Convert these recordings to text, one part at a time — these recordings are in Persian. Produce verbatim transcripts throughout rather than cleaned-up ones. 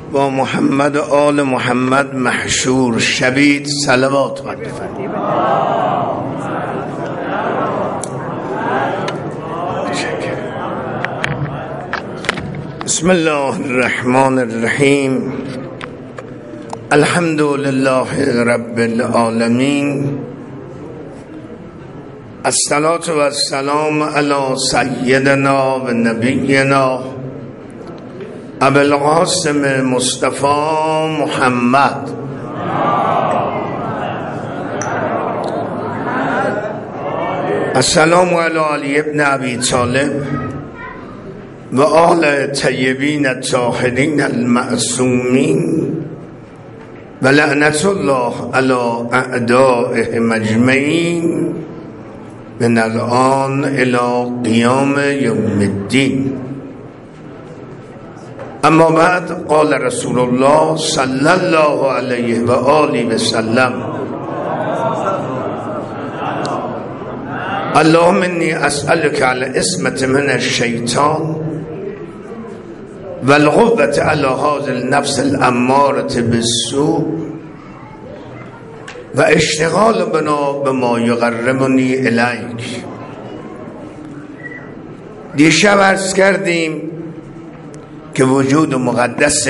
با محمد و آل محمد محشور شوید. صلوات قد بفرمایید. بسم الله الرحمن الرحیم. الحمد لله رب العالمین. الصلاة و السلام علی سیدنا و نبینا ابو القاسم مصطفی محمد السلام علی علی ابن ابی طالب و آل طیبین الطاهرین المعصومین و لعنت الله علی اعدائهم اجمعین من الان الی قیام یوم الدین. اما بعد، قال رسول الله صلی الله علیه و آله و سلم: اللهم انی اسألک علی العصمة من الشیطان و القوة علی هذه النفس الامارة بالسوء و اشتغال بنا بما یقربنی الیک. دیشب عرض کردیم که وجود مقدس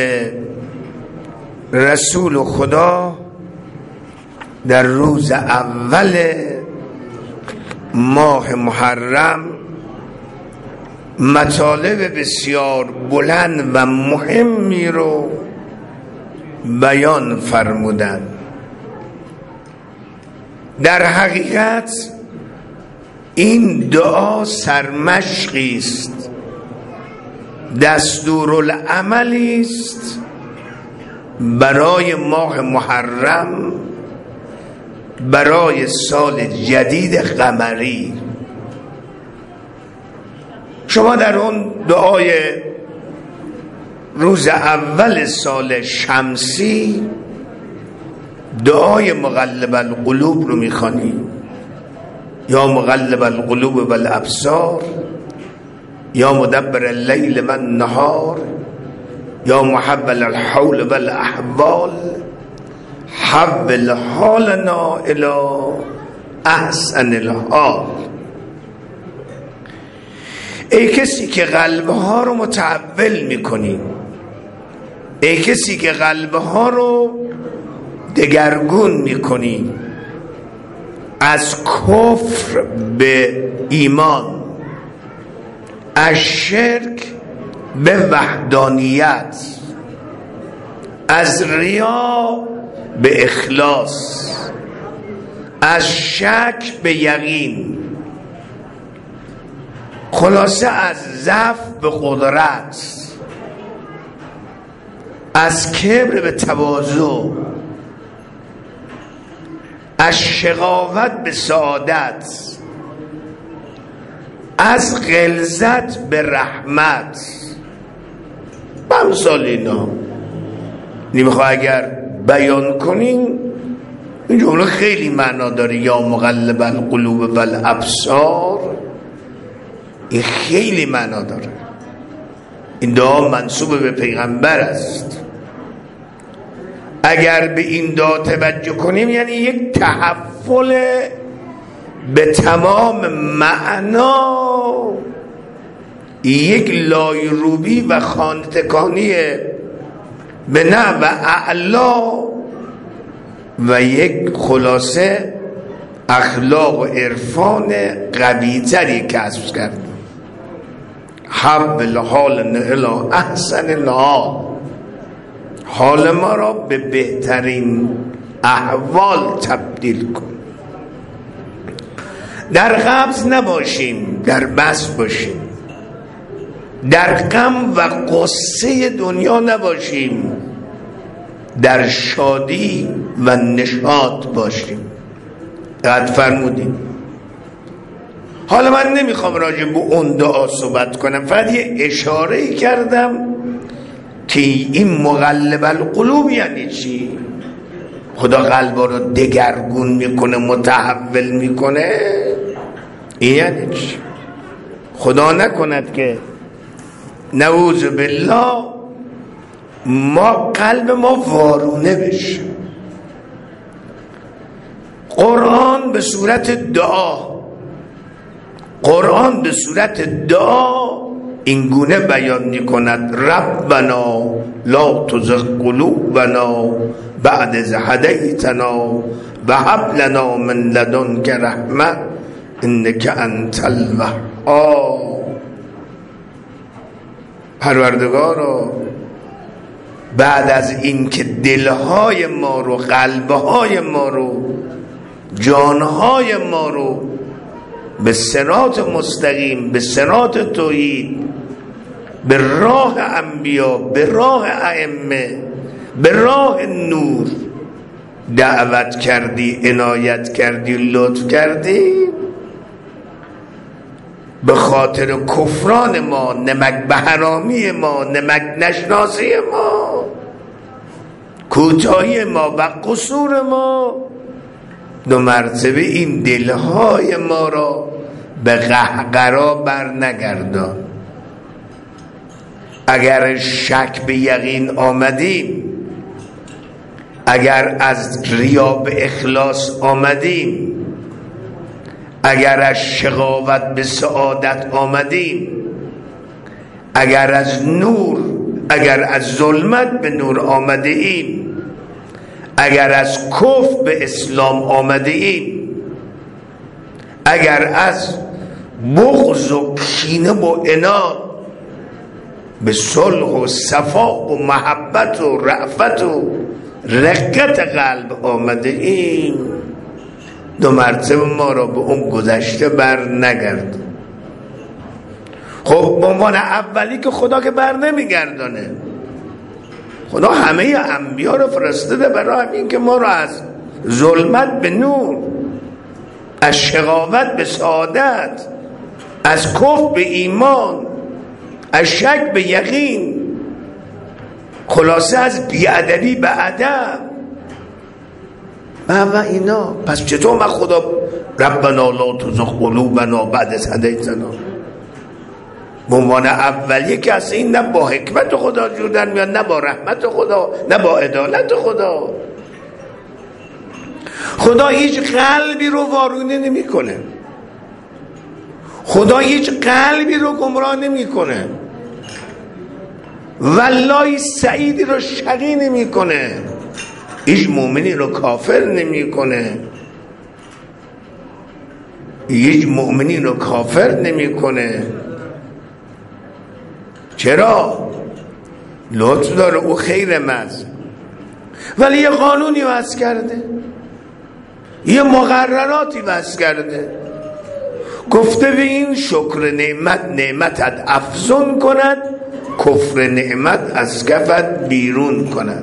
رسول خدا در روز اول ماه محرم مطالب بسیار بلند و مهمی رو بیان فرمودند. در حقیقت این دعا سرمشقی است، دستورالعملی است برای ماه محرم، برای سال جدید قمری. شما در اون دعای روز اول سال شمسی دعای مقلب القلوب رو میخوانی، یا مقلب القلوب والابصار، یا مدبر اللیل و النهار، یا محول الحول والاحوال، حول حالنا الى احسن الحال. ای کسی که قلبها رو متحول میکنی، ای کسی که قلبها رو دگرگون میکنی از کفر به ایمان، از شرک به وحدانیت، از ریا به اخلاص، از شک به یقین، خلاصه از ضعف به قدرت، از کبر به تواضع، از شقاوت به سعادت، از غلظت به رحمت و امثال اینا. نمیخواه اگر بیان کنین این جمله خیلی معنا داره. یا مقلب القلوب والابصار، این خیلی معنا داره. این دعا منسوب به پیغمبر است. اگر به این دعا توجه کنیم یعنی یک تحول به تمام معنا، یک لایروبی و خانتکانی به نحو اعلا و یک خلاصه اخلاق و عرفان قوی تری کسب کرد. حول حال الی احسن الحال، حال ما را به بهترین احوال تبدیل کن. در قبض نباشیم، در بسط باشیم. در غم و غصه دنیا نباشیم، در شادی و نشاط باشیم. قد فرمودیم. حالا من نمیخوام راجع به اون دعا صحبت کنم، فقط یه اشاره کردم که این مقلب القلوب یعنی چی. خدا قلبا رو دگرگون میکنه، متحول میکنه. این یعنی چی؟ خدا نکند که نعوذ بالله ما قلب ما وارونه بشه. قرآن به صورت دعا قرآن به صورت دعا این گونه بیان می کند: ربنا لا تزغ قلوبنا بعد اذ هدیتنا و هب لنا من لدنک رحمة انک انت الوهاب. پروردگارا بعد از این که دلهای ما رو، قلبهای ما رو، جانهای ما رو به صراط مستقیم، به صراط توحید، به راه انبیا، به راه ائمه، به راه نور دعوت کردی، عنایت کردی، لطف کردی، به خاطر کفران ما، نمک بهرامی ما، نمک نشناسی ما، کوتاهی ما و قصور ما، دو مرتبه این دلهای ما را به قهقرا بر نگردان. اگر شک به یقین آمدیم، اگر از ریا به اخلاص آمدیم، اگر از شقاوت به سعادت آمدیم، اگر از نور، اگر از ظلمت به نور آمده ایم، اگر از کفر به اسلام آمده ایم، اگر از بغض و کینه و عناد به صلح و صفا و محبت و رأفت و رقت قلب آمده ایم، دو مرتبه ما را به اون گذشته بر نگرد. خب به عنوان اولی که خدا که بر نمیگردانه، خدا همه انبیا رو فرستاده برای همین که ما رو از ظلمت به نور، از شقاوت به سعادت، از کفر به ایمان، از شک به یقین، خلاصه از بیادبی به ادب و اینا. پس چطور من خدا ربنا لا تزغ قلوبنا بعد اذ هدیتنا به عنوان اولیه که اصلا این نه با حکمت خدا جور در میاد، نه با رحمت خدا، نه با عدالت خدا. خدا هیچ قلبی رو وارونه نمی کنه، خدا هیچ قلبی رو گمراه نمی کنه، والله سعیدی رو شقی نمی کنه، هیچ مؤمنی رو کافر نمی کنه، هیچ مؤمنی رو کافر نمی کنه. چرا؟ لطف داره، او خیر مز، ولی یه قانونی وضع کرده، یه مقرراتی وضع کرده، گفته به این شکر نعمت نعمتت افزون کند، کفر نعمت از کفت بیرون کند.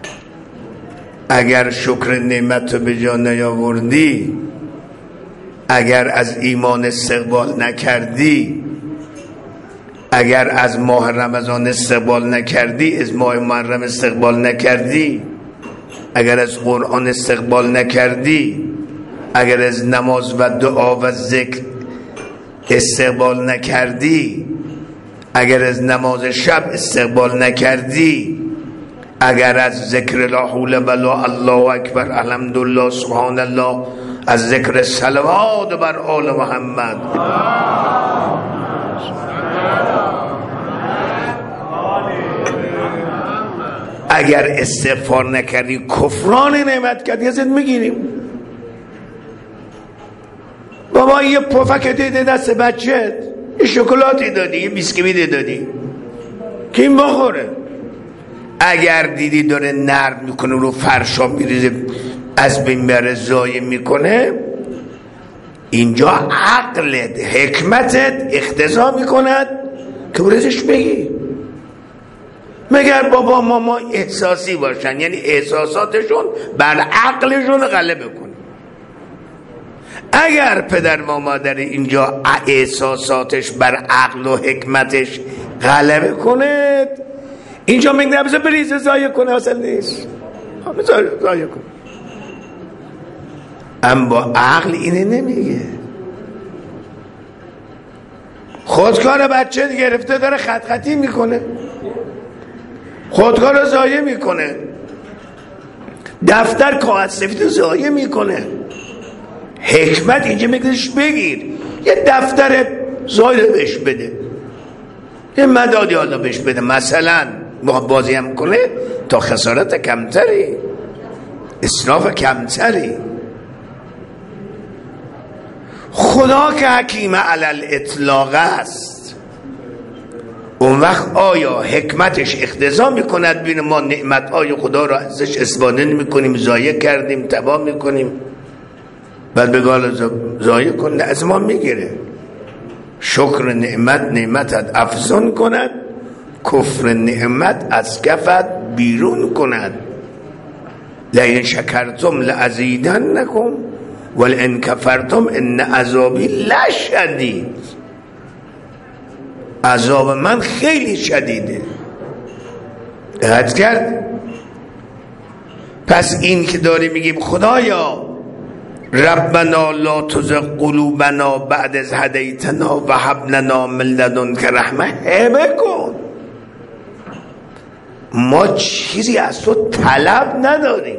اگر شکر نعمت رو به جا نیاوردی، اگر از ایمان استقبال نکردی، اگر از ماه رمضان استقبال نکردی، از ماه محرم استقبال نکردی، اگر از قرآن استقبال نکردی، اگر از نماز و دعا و ذکر استقبال نکردی، اگر از نماز شب استقبال نکردی، اگر از ذکر لا حول ولا الله اکبر الحمدلله سبحان الله، از ذکر صلوات بر آل محمد، اگر استغفار نکردی، کفران نعمت کردی، ازت میگیریم. بابا یه پفک دیده دست بچت، یه شکلاتی دادی، یه بیسکویت دادی که این بخوره، اگر دیدی داره نرد میکنه رو فرشا میریزه از بین بره زایه میکنه، اینجا عقلت، حکمتت اقتضا میکند که برزش بگی. مگر بابا ماما احساسی باشن، یعنی احساساتشون بر عقلشون غلبه کنه. اگر پدر و مادر اینجا احساساتش بر عقل و حکمتش غلبه کنه، اینجا میگه بذار بریزه زایه کنه، اصلا نیست، بذار زایه کنه. اما با عقل اینه نمیگه. خودکار بچه گرفته داره خط خطی میکنه، خودکار رو ضایع میکنه، دفتر کاغذ سفید رو ضایع میکنه. حکمت اینجا میگهش بگیر یه دفتر ضایع بهش بده، یه مدادی حالا بهش بده، مثلا بازی هم کنه تا خسارت کمتری، اسراف کمتری. خدا که حکیم علل اطلاق است، اون وقت آیا حکمتش اقتضا میکند بین ما نعمت های خدا را ازش استفاده نمیکنیم، ضایع کردیم، تباه میکنیم، بعد بگاه ضایع کنه از ما میگیره. شکر نعمت نعمتت افزون کند، کفر نعمت از کفت بیرون کند. لئن شکرتم لازیدنکم ولئن کفرتم ان عذابی لشدید. عذاب من خیلی شدیده. دقت کرد؟ پس این که داری میگیم خدایا ربنا لا تزغ قلوبنا بعد از هدیتنا و هب لنا من لدنک رحمه، هبه کن. ما چیزی از تو طلب نداریم.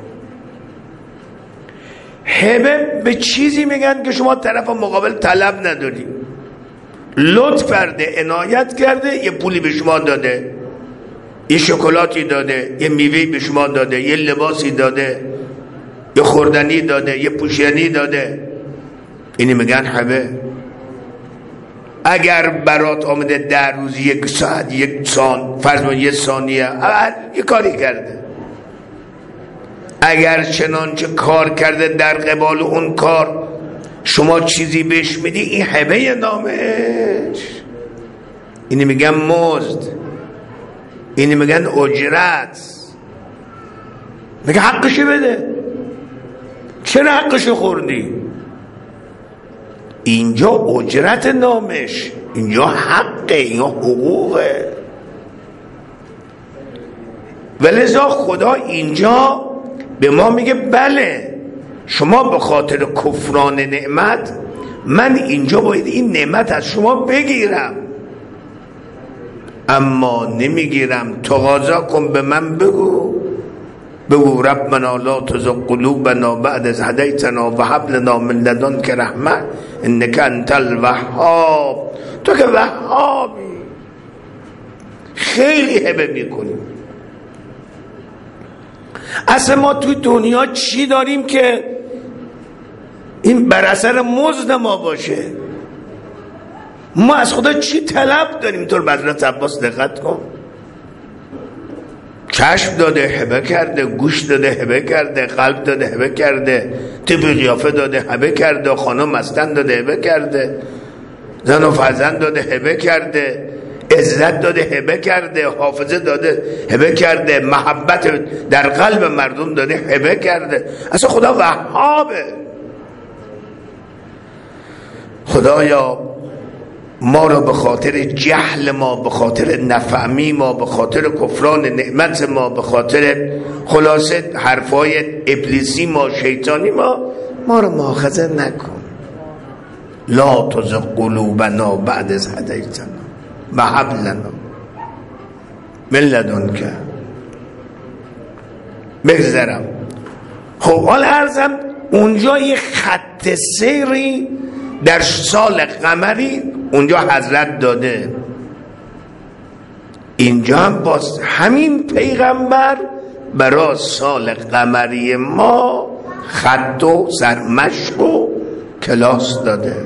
هبه به چیزی میگن که شما طرف مقابل طلب نداری. لطف کرده، عنایت کرده، یه پولی به شما داده، یه شکلاتی داده، یه میوهی به شما داده، یه لباسی داده، یه خوردنی داده، یه پوشیدنی داده، اینی میگن هبه. اگر برات آمده در روز یک ساعت، یک سان فرض کن یه ثانیه یه کاری کرده، اگر چنانچه کار کرده در قبال اون کار شما چیزی بهش میدی، این هبه نامش. اینی میگن مزد، اینی میگن اجرت. میگه حقشو بده. چرا حقشو خوردی؟ اینجا اجرت نامش، اینجا حقه، اینجا حقوقه. ولذا خدا اینجا به ما میگه بله شما به خاطر کفران نعمت من اینجا باید این نعمت از شما بگیرم، اما نمیگیرم. تقاضا کن به من، بگو بگو ربنا لا تزغ قلوبنا بعد از هدیتنا و هب لنا من لدنک رحمه انک انت الوهاب. تو که وهابی، خیلی هبه میکنیم. اصلا ما توی دنیا چی داریم که این بر اثر مزد ما باشه؟ ما از خدا چی طلب داریم؟ طور به حضرت عباس دقت کن. چشم داده هبه کرده، گوش داده هبه کرده، قلب داده هبه کرده، طب قیافه داده هبه کرده، خانم مستن داده هبه کرده، زن و فرزند داده هبه کرده، عزت داده هبه کرده، حافظه داده هبه کرده، محبت در قلب مردم داده هبه کرده. اصلا خدا وهابه. خدایا ما را به خاطر جهل ما، به خاطر نفهمی ما، به خاطر کفران نعمت ما، به خاطر خلاصه حرفای ابلیسی ما، شیطانی ما، ما را مؤاخذه نکن. لا تزغ قلوبنا بعد از هدیتنا و هب لنا من لدنک. بگذرم. خب حال عرضم اونجا یه خط سیری در سال قمری اونجا حضرت داده، اینجا هم باز همین پیغمبر برای سال قمری ما خط و سرمشق و کلاس داده.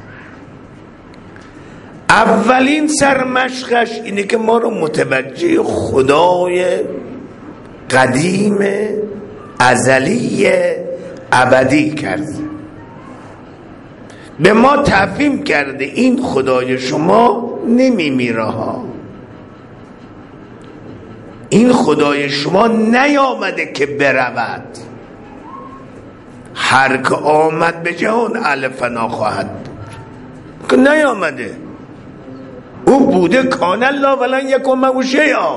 اولین سرمشقش اینه که ما رو متوجه خدای قدیم ازلی ابدی کرد. به ما تفهیم کرده این خدای شما نمی میره ها، این خدای شما نیامده که برود، هر که آمد به جهان اهل فنا خواهد بود. که نیامده، او بوده کان الله ولن یکن معه شیئا،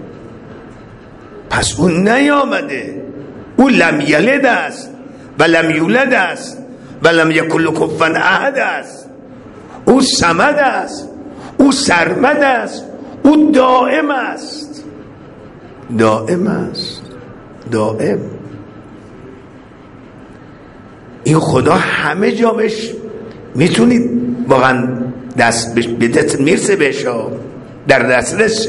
پس اون نیامده. او لم یلد است و لم یولد است و لم یکن له کفوا احد است. او صمد است، او سرمد است، او دائم است. دائم است، دائم. این خدا همه جا بهش میتونید واقعا دست به دست میرسه، بهش در دسترسه.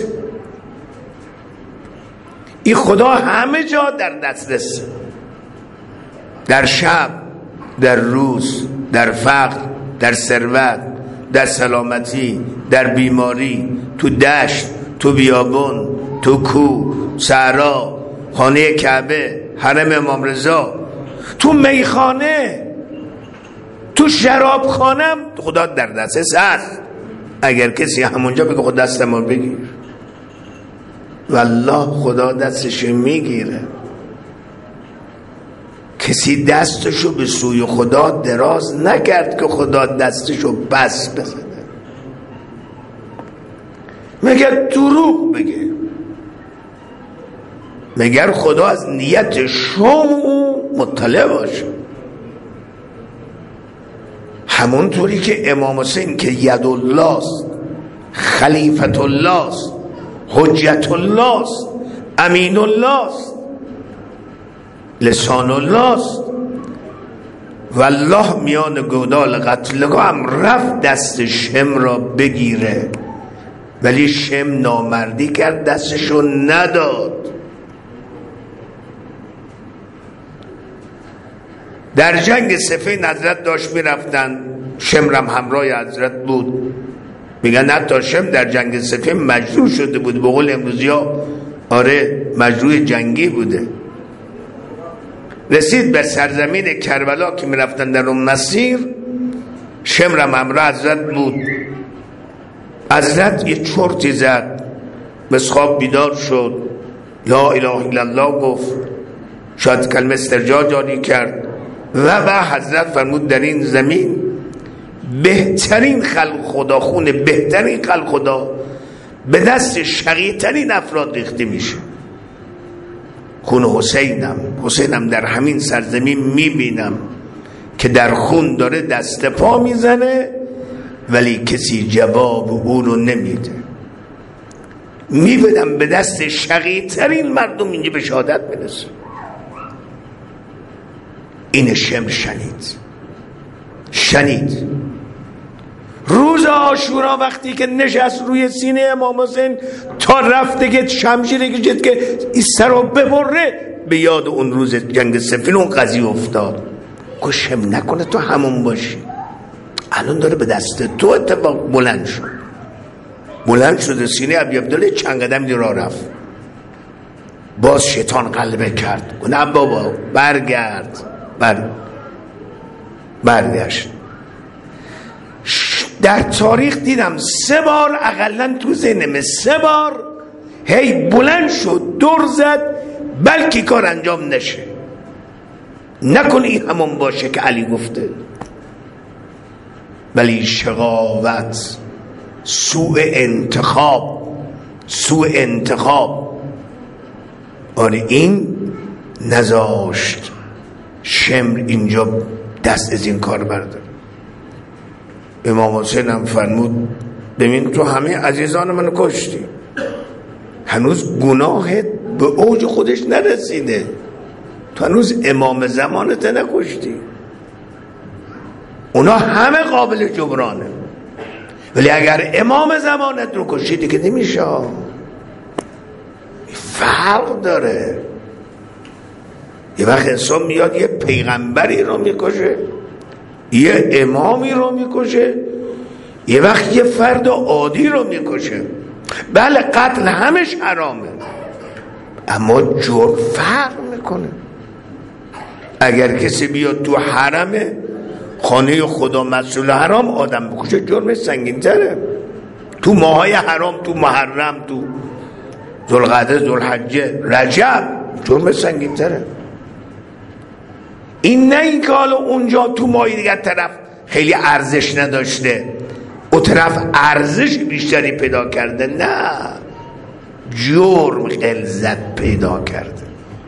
این خدا همه جا در دسترسه، در شب، در روز، در فقر، در ثروت، در سلامتی، در بیماری، تو دشت، تو بیابون، تو کوه، صحرا، خانه کعبه، حرم امام رضا، تو میخانه، تو شرابخانه، خدا در دسترس هست. اگر کسی همونجا بگه خود دستمو بگیر، والله خدا دستش میگیره. کسی دستشو به سوی خدا دراز نکرد که خدا دستشو بس بزنه، مگر دروغ بگه، مگر خدا از نیت شما مطلع باشه. همونطوری که امام حسین که ید الله است، خلیفت الله است، حجت الله است، امین الله است، لسان الله است، والله میان گودال قتلگاه هم رفت دست شم را بگیره، ولی شم نامردی کرد، دستشو نداد. در جنگ صفین حضرت داشت میرفتن، شمرم همراه حضرت بود. میگن حتی شم در جنگ صفین مجروح شده بود، به قول امروزی ها آره مجروح جنگی بوده. رسید به سرزمین کربلا که میرفتن در اون مسیر، شمرم همراه حضرت بود. حضرت یه چرتی زد، از خواب بیدار شد، لا اله الا الله گفت، شاید کلمه استرجاع جاری کرد و بعد حضرت فرمود در این زمین بهترین خلق خدا، خون بهترین خلق خدا به دست شقی‌ترین افراد ریخته میشه. خون حسینم حسینم در همین سرزمین میبینم که در خون داره دست پا میزنه، ولی کسی جواب او رو نمیده. میبینم به دست شقی‌ترین مردم اینجا به شهادت برسه. این شمر شنید شنید روز عاشورا وقتی که نشست روی سینه امام حسین تا رفته که شمشیر کشید که این سر رو ببره، به یاد اون روز جنگ صفین اون قضیه افتاد. گفت شم نکنه تو همون باشی، الان داره به دست تو اتفاق. بلند شد بلند شد سینه ابی عبدالله چند قدم دی راه رفت. باز شیطان غلبه کرد، گفت نه بابا برگرد. بر برگشت. در تاریخ دیدم سه بار اقلن تو ذهنم، سه بار هی بلند شد دور زد بلکه کار انجام نشه، نکنه این همون باشه که علی گفته. ولی شقاوت، سوء انتخاب سوء انتخاب آره این نذاشت شمر اینجا دست از این کار بردار. امام حسین هم فرمود ببین تو همه عزیزان منو کشتی، هنوز گناهت به اوج خودش نرسیده، تو هنوز امام زمانت نکشتی، اونا همه قابل جبرانه، ولی اگر امام زمانت رو کشیدی که نمیشه. فرق داره. یه وقت انسان میاد یه پیغمبری رو میکشه، یه امامی رو میکشه، یه وقت یه فرد عادی رو میکشه. بله قتل همش حرامه، اما جرم فرق میکنه. اگر کسی بیاد تو حرم خانه خدا مسئول حرام آدم بکشه، جرمش سنگین تره. تو ماهای حرام، تو محرم، تو ذوالقعده، ذوالحجه، رجب، جرمش سنگین تره. این نه این که حالا اونجا تو ماهی دیگر طرف خیلی ارزش نداشته، اون طرف ارزش بیشتری پیدا کرده، نه، جرم غلظت پیدا کرده.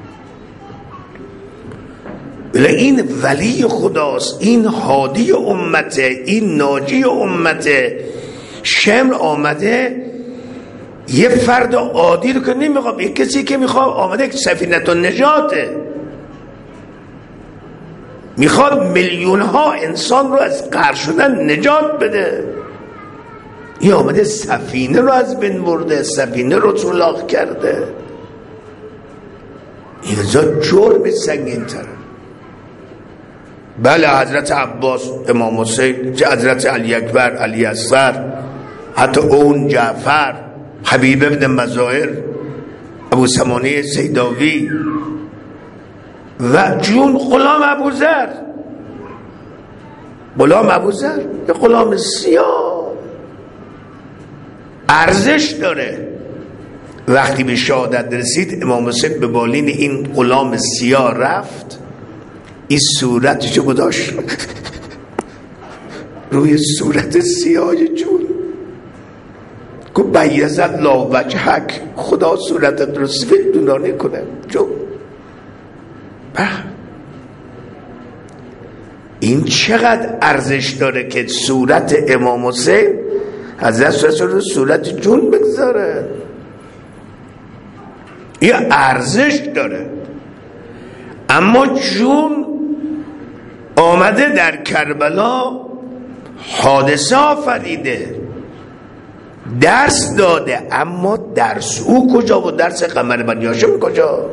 ولی این ولی خداست، این هادی امته، این ناجی امته. شمر آمده یه فرد عادی رو که نمیخواد، یه کسی که میخواد آمده سفینه نجاته، میخواد میلیون ها انسان رو از غرق شدن نجات بده، این آمده سفینه رو از بین برده، سفینه رو سوراخ کرده. این ازا جرم سنگین تره. بله حضرت عباس، امام حسین، حضرت علی اکبر، علی اصغر، حتی اون جعفر، حبیب ابن مظاهر، ابو سمانه سیداوی و جون غلام ابوذر، غلام ابوذر یه غلام سیاه ارزش داره. وقتی به شهادت رسید امام حسین به بالین این غلام سیاه رفت، این صورتشو گذاشت روی صورت سیاه جون، گفت بیض الله وجهک، خدا صورتت رو سفید دونانه کنه جون. این چقدر ارزش داره که صورت امام حسین حضرت رسول رو صورت جون بگذاره، این ارزش داره. اما جون آمده در کربلا حادثه آفریده، درس داده، اما درس او کجا و درس قمر بنی هاشم کجا؟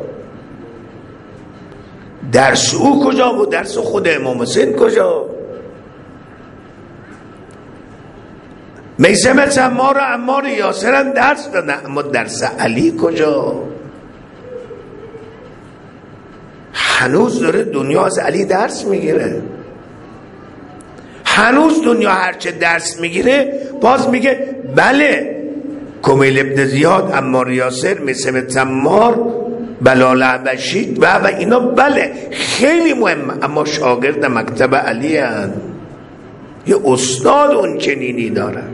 درس او کجا و درس خود امام حسین کجا؟ میثم تمار و عمار یاسر هم درس دادن، اما درس علی کجا؟ هنوز داره دنیا از علی درس میگیره، هنوز دنیا هرچه درس میگیره باز میگه بله کمیل ابن زیاد، عمار یاسر، میثم تمار، بلال حبشی و و اینا بله خیلی مهم، اما شاگرد مکتب علی هستند. یه استاد اون چنینی داره،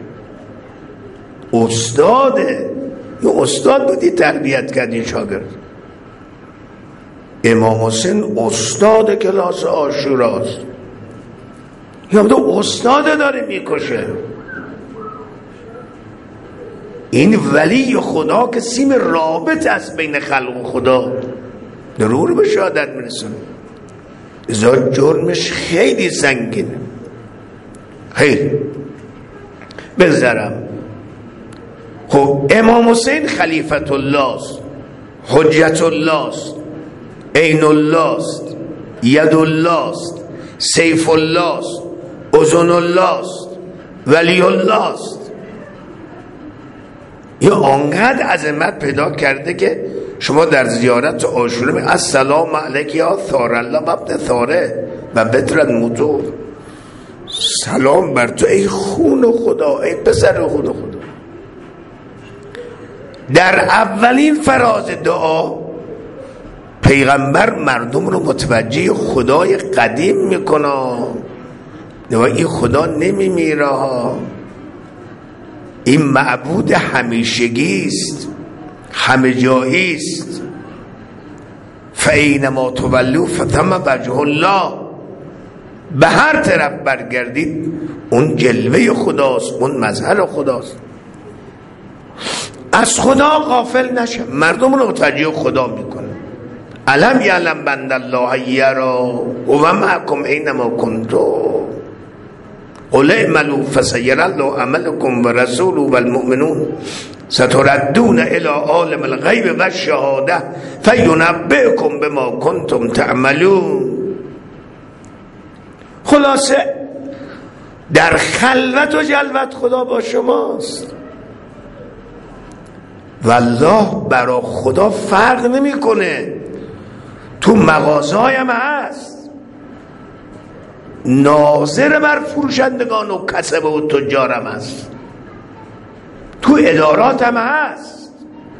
استاده، یه استاد بودی تربیت کردی شاگرد. امام حسین استاد کلاس عاشوراست، یا دو استاد داره میکشه. این ولی خدا که سیم رابط است بین خلق و خدا، ضرور به شهادت میرسونه. ازا جرمش خیلی سنگینه. خیلی بذارم خب امام حسین خلیفت الله است، حجت الله است، عین الله است، ید الله است، سیف الله است، اذن الله است، ولی الله است. یا آنقدر عظمت پیدا کرده که شما در زیارت عاشورا می السلام علیک یا ثار الله مبد ثاره و بدرد موتور، سلام بر تو ای خون خدا، ای پسر خون خدا. در اولین فراز دعا پیغمبر مردم رو متوجه خدای قدیم میکنه و این خدا نمیمیره، این معبود همیشگی است، همه جایی است. فاینما تولوا فثم وجه الله، به هر طرف برگردید اون جلوه خداست، اون مظهر خداست. از خدا غافل نشه، مردم رو متوجه خدا میکنه. علم یعلم بند الله یرا و معکم اینما کنتم قل اعملوا فسیر الله عملکم و رسوله و المؤمنون ستردون الى عالم الغیب و الشهاده فینبئکم بما کنتم تعملون. خلاصه در خلوت و جلوت خدا با شماست. والله برا خدا فرق نمیکنه، تو مغازه‌هایم هست، ناظر بر فروشندگان و کسب و تجارم هست، تو ادارات هم هست.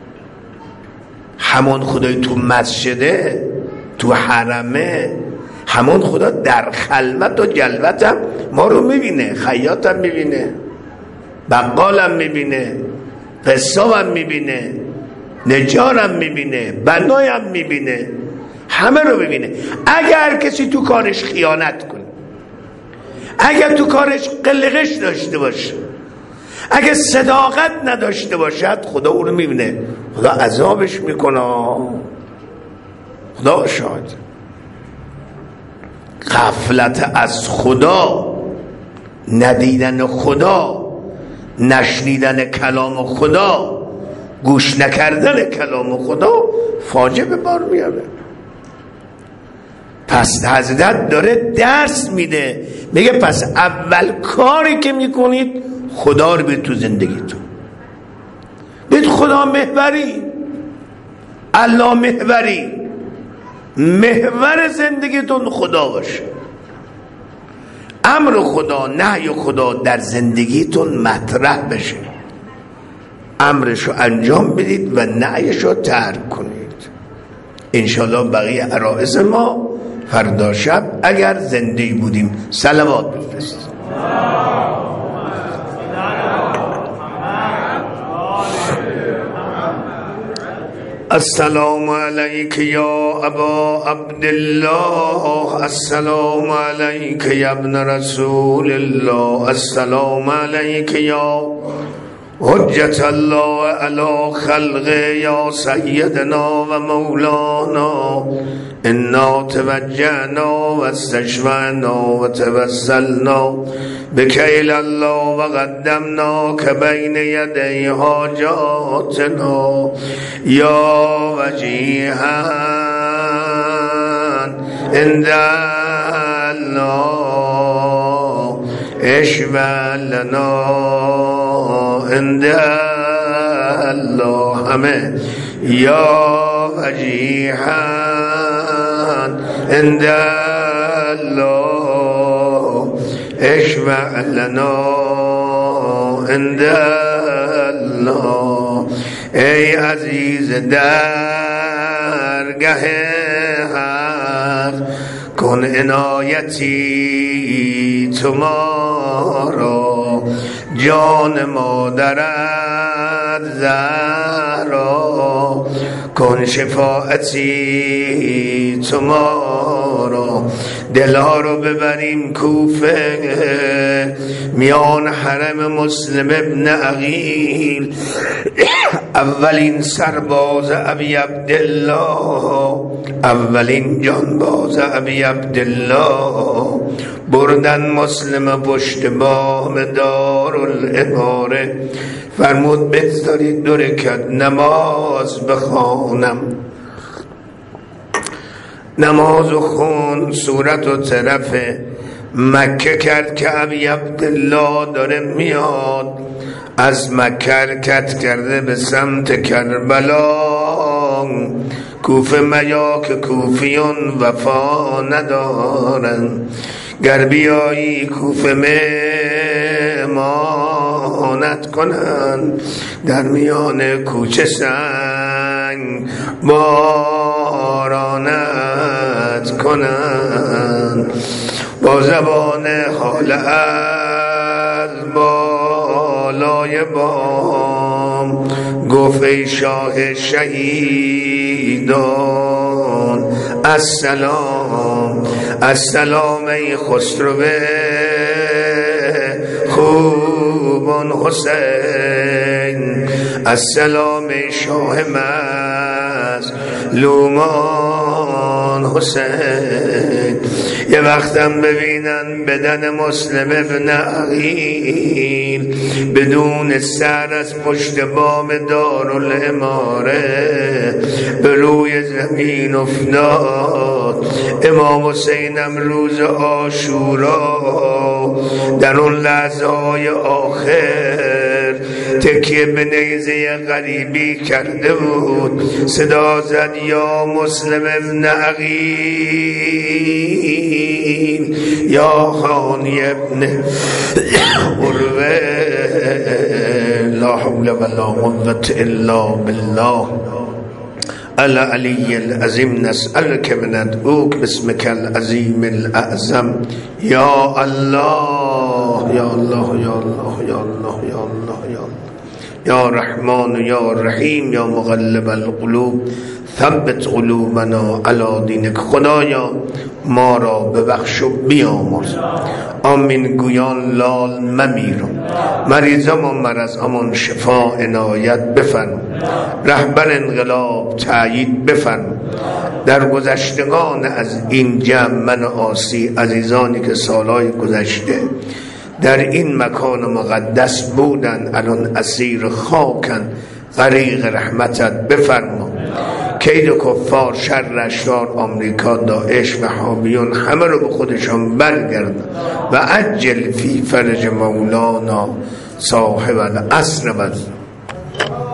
همون خدای تو مسجده، تو حرمه، همون خدا در خلوت و جلوت هم ما رو میبینه، خیاط هم میبینه، بقال هم میبینه، قصاب هم میبینه، نجار هم میبینه، بنای هم میبینه، همه رو ببینه. اگر کسی تو کارش خیانت کنه، اگر تو کارش قلقش داشته باشه، اگه صداقت نداشته باشد خدا او رو میبینه، خدا عذابش میکنه. خدا شاهد. غفلت از خدا، ندیدن خدا، نشنیدن کلام خدا، گوش نکردن کلام خدا فاجعه به بار میاره. پس حضرت داره درس میده، میگه پس اول کاری که میکنید خدا رو بید تو زندگیتون، بید خدا محوری، الله محوری، محور زندگیتون خدا باشه. امر خدا نهی خدا در زندگیتون مطرح بشه، امرشو انجام بدید و نهیشو ترک کنید. انشالله بقیه عرائض ما فردا شب اگر زنده بودیم صلوات بفرستید. السلام علیک یا ابا عبدالله، السلام علیک یا ابن رسول الله، السلام علیک یا حجت الله علی خلقه یا سیدنا و مولانا. انا توجهنا و استشفعنا و توسلنا بکیل الله و قدمنا که بین یدی حاجاتنا یا وجیها عند الله اشفع لنا عند الله همه یا وجیها عند الله اشفع لنا عند الله. ای عزیز درگه حق کن عنایتی تو ما را، جان مادرت زهرا کن شفاعتی تو ما را. دلها رو ببریم کوفه، میان حرم مسلم ابن عقیل، اولین سرباز ابی عبدالله، اولین جانباز ابی عبدالله، بردن مسلم پشت بام دارالاماره. فرمود بذارید دو رکعت نماز بخوانم. نماز و خون، صورت و طرف مکه کرد که ابی عبدالله داره میاد، از مکه حرکت کرده به سمت کربلا. کوفه میا که کوفیون وفا ندارن، گر بیایی کوفه مهمانت کنن، در میان کوچه سنگ بارانت کنن. با زبان حال از بالای بام گفت ای شاه شهیدان السلام، السلام ای خسرو خوبان حسین، السلام ای شاه مظلومان حسین. یه وقتم ببینن بدن مسلم ابن عقیل بدون سر از پشت بام دارالاماره به روی زمین افتاد. امام حسینم روز عاشورا در اون لحظه های آخر تکیه به نیزه غریبی کرده بود، صدا زد یا مسلم ابن عقیل، یا خانی ابن عروه، لا حول ولا قوة الا بالله العلی العظیم. نسألك وندعوك باسمك العظیم الاعظم. یا الله یا الله یا الله یا الله یا الله یا الله یا رحمان یا رحیم یا مقلب القلوب ثبت قلوبنا علی دینک. خدایا ما را ببخش و بیامرز. آمین گویان لال ممیرم، مریضمان مرض امان شفا عنایت بفرم. رهبر انقلاب تأیید بفرم. در گذشتگان از این جمع من آسی، عزیزانی که سالهای گذشته در این مکان مقدس بودن الان اسیر خاکن، غریق رحمتت بفرما. کید کفار، شر اشرار، آمریکا، داعش، وهابیون همه رو به خودشان برگردن و عجل فی فرج مولانا صاحب العصر و